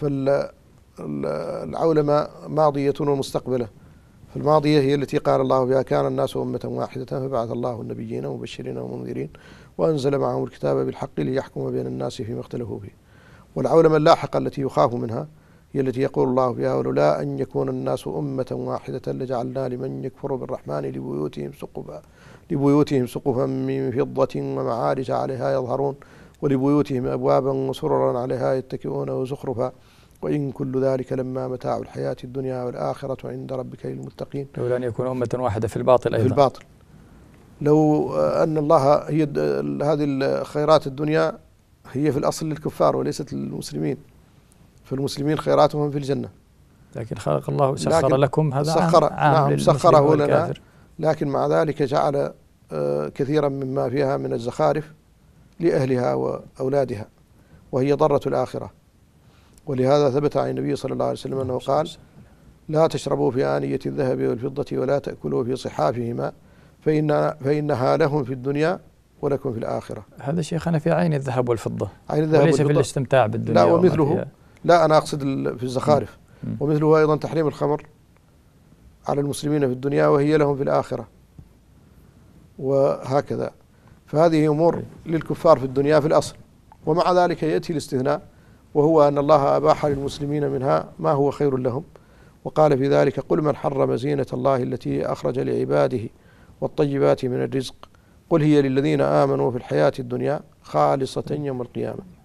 فالعولمة ماضية ومستقبلة. فالماضية هي التي قال الله بها كان الناس أمة واحدة فبعث الله النبيين مبشرين ومنذرين وأنزل معهم الكتاب بالحق ليحكم بين الناس فيما اختلفوا فيه. والعولمة اللاحقة التي يخاف منها هي التي يقول الله فيها ولولا أن يكون الناس أمة واحدة لجعلنا لمن يكفر بالرحمن لبيوتهم سقفا من فضة ومعارج عليها يظهرون ولبيوتهم أبوابا وسررا عليها يتكئون وزخرفا وإن كل ذلك لما متاع الحياة الدنيا والآخرة عند ربك للمتقين. لولا أن يكون أمة واحدة في الباطل أيضا. في الباطل. لو أن الله هي هذه الخيرات الدنيا هي في الأصل للكفار وليست للمسلمين، فالمسلمين خيراتهم في الجنة. لكن خلق الله سخر لكم هذا نعم سخره لنا، لكن مع ذلك جعل كثيرا مما فيها من الزخارف لأهلها وأولادها وهي ضرة الآخرة. ولهذا ثبت عن النبي صلى الله عليه وسلم أنه قال لا تشربوا في آنية الذهب والفضة ولا تأكلوا في صحافهما فإنها لهم في الدنيا ولكم في الآخرة. هذا شيخنا في عين الذهب والفضة، عين الذهب وليس والفضة في الاستمتاع بالدنيا. لا ومثله، لا أنا أقصد في الزخارف. ومثله أيضا تحريم الخمر على المسلمين في الدنيا وهي لهم في الآخرة وهكذا. فهذه أمور للكفار في الدنيا في الأصل، ومع ذلك يأتي الاستثناء وهو أن الله أباح للمسلمين منها ما هو خير لهم. وقال في ذلك قل من حرم زينة الله التي أخرج لعباده والطيبات من الرزق قل هي للذين آمنوا في الحياة الدنيا خالصة يوم القيامة.